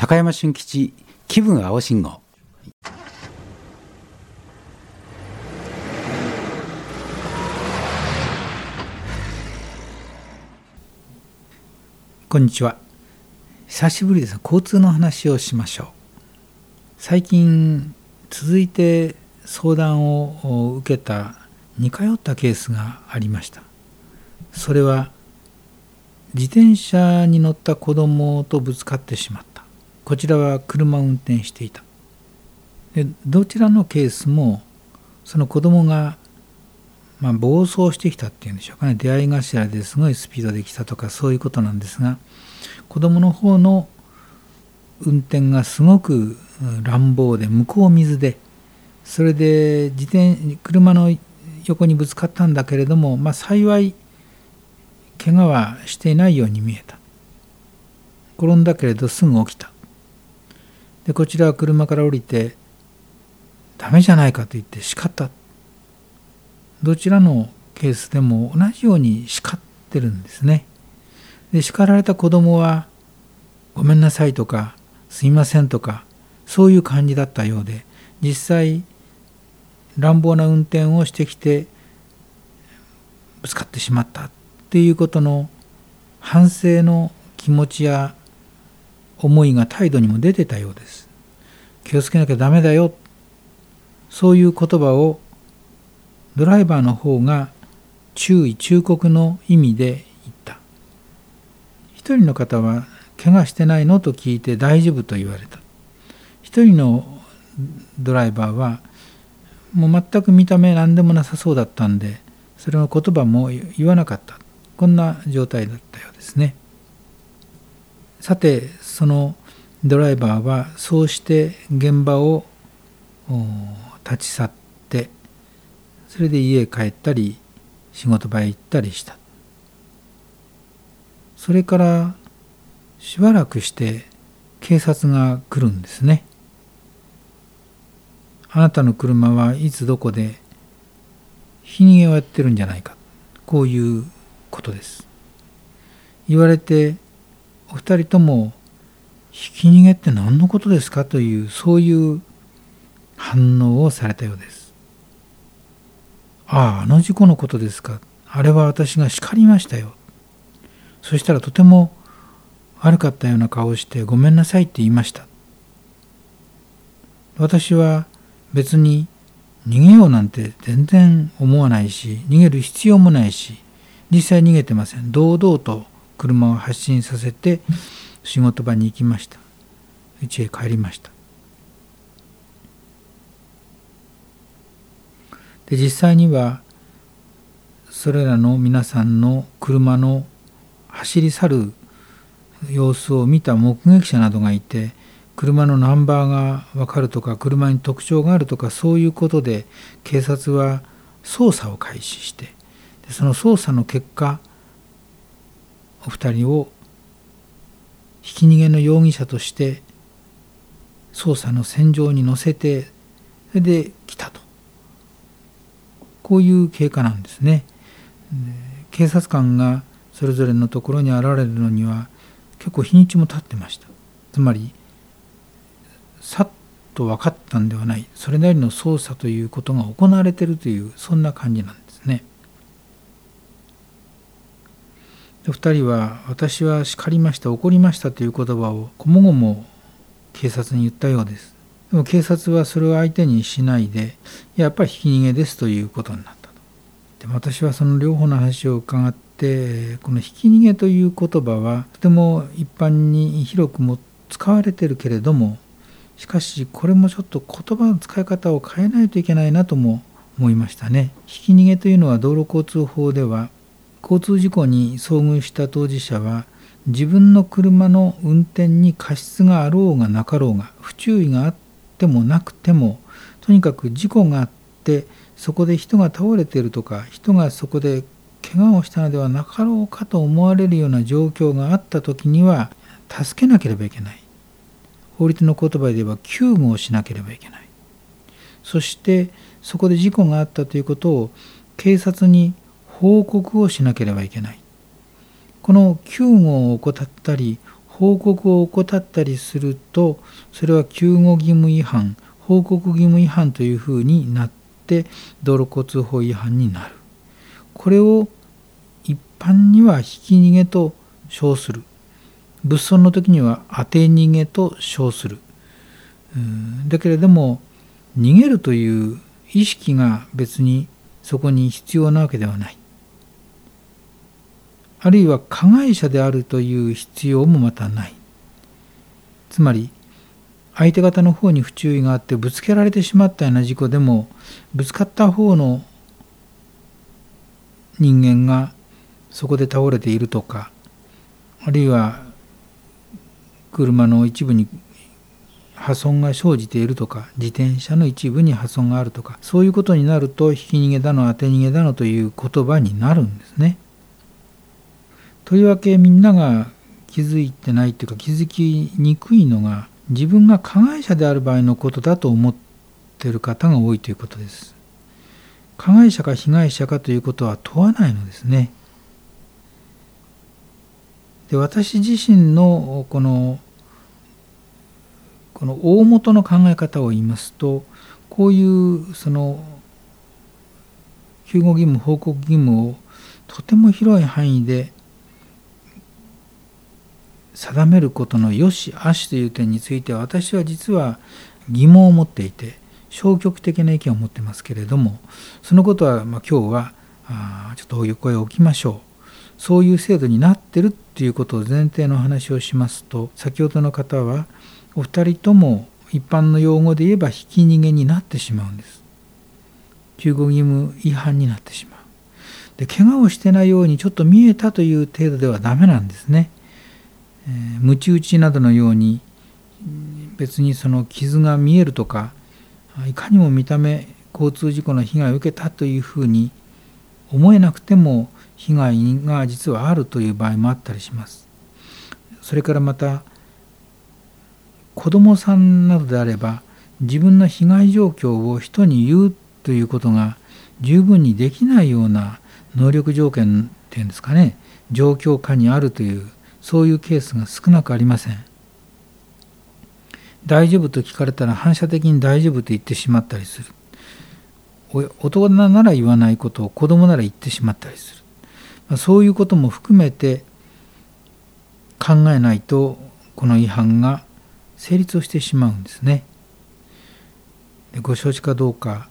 高山俊吉気分青信号。こんにちは。久しぶりです。交通の話をしましょう。最近続いて相談を受けた似通ったケースがありました。それは自転車に乗った子供とぶつかってしまった。こちらは車を運転していた。でどちらのケースもその子供が暴走してきたっていうんでしょうかね。出会い頭ですごいスピードで来たとかそういうことなんですが、子供の方の運転がすごく乱暴で向こう水で、それで車の横にぶつかったんだけれども、幸い怪我はしていないように見えた。転んだけれどすぐ起きた。でこちらは車から降りてダメじゃないかと言って叱った。どちらのケースでも同じように叱ってるんですね。で叱られた子供はごめんなさいとかすいませんとかそういう感じだったようで、実際乱暴な運転をしてきてぶつかってしまったっていうことの反省の気持ちや思いが態度にも出てたようです。気をつけなきゃダメだよ、そういう言葉をドライバーの方が忠告の意味で言った。一人の方は怪我してないのと聞いて大丈夫と言われた。一人のドライバーはもう全く見た目何でもなさそうだったんで、それの言葉も言わなかった。こんな状態だったようですね。さてそのドライバーはそうして現場を立ち去って、それで家へ帰ったり仕事場へ行ったりした。それからしばらくして警察が来るんですね。あなたの車はいつどこでひき逃げをやってるんじゃないか、こういうことです。言われてお二人ともひき逃げって何のことですかという、そういう反応をされたようです。あの事故のことですか。あれは私が叱りましたよ。そしたらとても悪かったような顔をしてごめんなさいって言いました。私は別に逃げようなんて全然思わないし、逃げる必要もないし、実際逃げてません。堂々と車を発進させて仕事場に行きました。家へ帰りました。で実際にはそれらの皆さんの車の走り去る様子を見た目撃者などがいて、車のナンバーが分かるとか車に特徴があるとかそういうことで警察は捜査を開始して、でその捜査の結果お二人をひき逃げの容疑者として捜査の線上に乗せて、それで来たと、こういう経過なんですね。警察官がそれぞれのところに現れるのには結構日にちも経ってました。つまりさっと分かったんではない、それなりの捜査ということが行われているという、そんな感じなんですね。で2人は私は叱りました、怒りましたという言葉をこもごも警察に言ったようです。でも警察はそれを相手にしないで、やっぱりひき逃げですということになったと。で私はその両方の話を伺って、このひき逃げという言葉はとても一般に広くも使われているけれども、しかしこれもちょっと言葉の使い方を変えないといけないなとも思いましたね。ひき逃げというのは道路交通法では、交通事故に遭遇した当事者は自分の車の運転に過失があろうがなかろうが、不注意があってもなくても、とにかく事故があってそこで人が倒れているとか、人がそこで怪我をしたのではなかろうかと思われるような状況があったときには助けなければいけない。法律の言葉で言えば救護をしなければいけない。そしてそこで事故があったということを警察に報告をしなければいけない。この救護を怠ったり報告を怠ったりすると、それは救護義務違反、報告義務違反というふうになって道路交通法違反になる。これを一般にはひき逃げと称する。物損の時には当て逃げと称する。だけれども逃げるという意識が別にそこに必要なわけではない。あるいは加害者であるという必要もまたない。つまり相手方の方に不注意があってぶつけられてしまったような事故でも、ぶつかった方の人間がそこで倒れているとか、あるいは車の一部に破損が生じているとか、自転車の一部に破損があるとか、そういうことになるとひき逃げだの当て逃げだのという言葉になるんですね。とりわけみんなが気づいてないというか、気づきにくいのが、自分が加害者である場合のことだと思っている方が多いということです。加害者か被害者かということは問わないのですね。で、私自身のこの大元の考え方を言いますと、こういう救護義務、報告義務をとても広い範囲で定めることの良し悪しという点については、私は実は疑問を持っていて、消極的な意見を持っていますけれども、そのことは今日はちょっとお声を置きましょう。そういう制度になっているということを前提の話をしますと、先ほどの方はお二人とも一般の用語で言えばひき逃げになってしまうんです。救護義務違反になってしまう。で、怪我をしてないようにちょっと見えたという程度ではダメなんですね。ムチ打ちなどのように別にその傷が見えるとか、いかにも見た目交通事故の被害を受けたというふうに思えなくても被害が実はあるという場合もあったりします。それからまた子どもさんなどであれば、自分の被害状況を人に言うということが十分にできないような能力条件っていうんですかね、状況下にあるという、そういうケースが少なくありません。大丈夫と聞かれたら反射的に大丈夫と言ってしまったりする。大人なら言わないことを子供なら言ってしまったりする。そういうことも含めて考えないと、この違反が成立をしてしまうんですね。ご承知かどうか、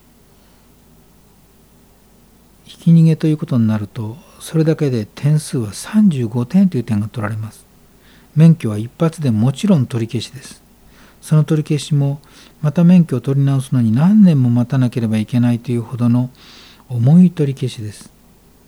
ひき逃げということになると、それだけで点数は35点という点が取られます。免許は一発でもちろん取り消しです。その取り消しもまた免許を取り直すのに何年も待たなければいけないというほどの重い取り消しです。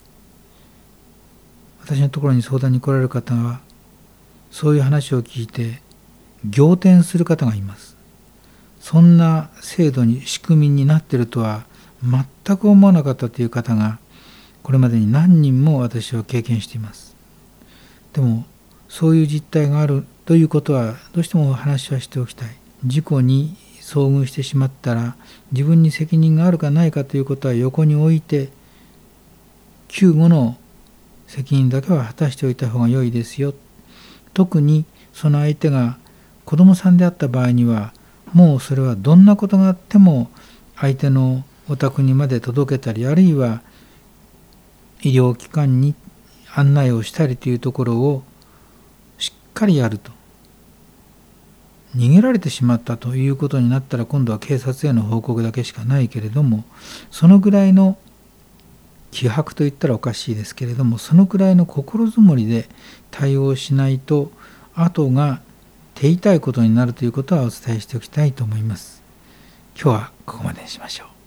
私のところに相談に来られる方は、そういう話を聞いて仰天する方がいます。そんな制度に仕組みになっているとは全く思わなかったという方がこれまでに何人も私は経験しています。でもそういう実態があるということはどうしてもお話はしておきたい。事故に遭遇してしまったら自分に責任があるかないかということは横に置いて、救護の責任だけは果たしておいた方が良いですよ。特にその相手が子供さんであった場合には、もうそれはどんなことがあっても相手のお宅にまで届けたり、あるいは医療機関に案内をしたりというところをしっかりやると。逃げられてしまったということになったら今度は警察への報告だけしかないけれども、そのぐらいの気迫といったらおかしいですけれども、そのくらいの心づもりで対応しないと後が手痛いことになるということはお伝えしておきたいと思います。今日はここまでにしましょう。